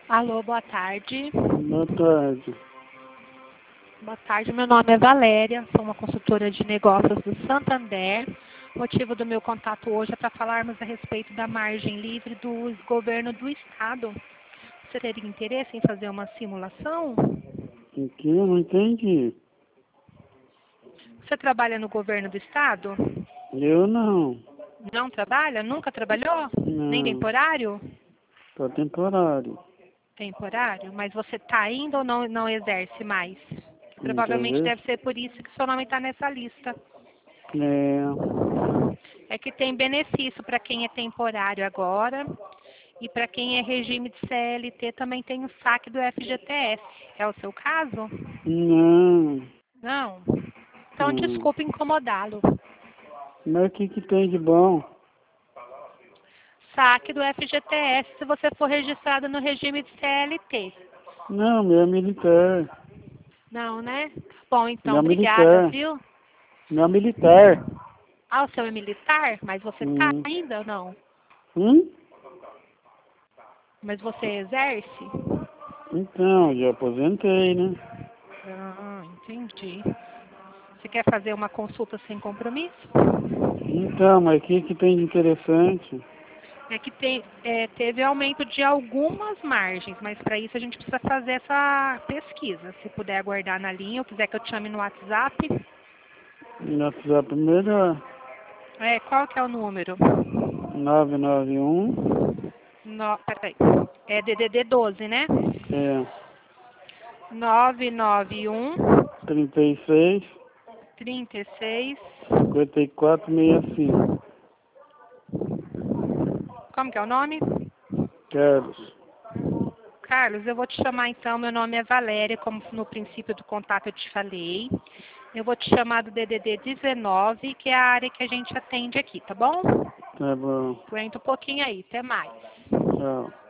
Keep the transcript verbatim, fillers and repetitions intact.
Alô, boa tarde. Boa tarde. Boa tarde, meu nome é Valéria, sou uma consultora de negócios do Santander. O motivo do meu contato hoje é para falarmos a respeito da margem livre do governo do estado. Você teria interesse em fazer uma simulação? O que? Eu não entendi. Você trabalha no governo do estado? Eu não. Não trabalha? Nunca trabalhou? Nem Não. temporário? Só temporário. Temporário? Mas você está ainda ou não, não exerce mais? Muitas Provavelmente vezes. deve ser por isso que seu nome está nessa lista. É. É que tem benefício para quem é temporário agora e para quem é regime de C L T também tem o saque do F G T S. É o seu caso? Não. Não? Então Não. desculpe incomodá-lo. Mas o que que tem de bom? Saque do F G T S se você for registrado no regime de C L T. Não, meu é militar. Não, né? Bom, então, Meu é obrigada, militar. viu? Meu é militar. Ah, o seu é militar? Mas você tá Hum. ainda ou não? Hum? Mas você exerce? Então, já aposentei, né? Ah, entendi. Você quer fazer uma consulta sem compromisso? Então, mas o que que tem de interessante? É que tem, é, teve aumento de algumas margens, mas para isso a gente precisa fazer essa pesquisa. Se puder aguardar na linha ou quiser que eu te chame no WhatsApp. No WhatsApp melhor. É, qual que é o número? nove nove um. No, peraí. É D D D doze, né? É. nove nove um, trinta e seis. trinta e seis. cinquenta e quatro sessenta e cinco. Como que é o nome? Carlos. Carlos, eu vou te chamar então. Meu nome é Valéria, como no princípio do contato eu te falei. Eu vou te chamar do D D D dezenove, que é a área que a gente atende aqui, tá bom? Tá bom. Aguenta um pouquinho aí. Até mais. Tchau.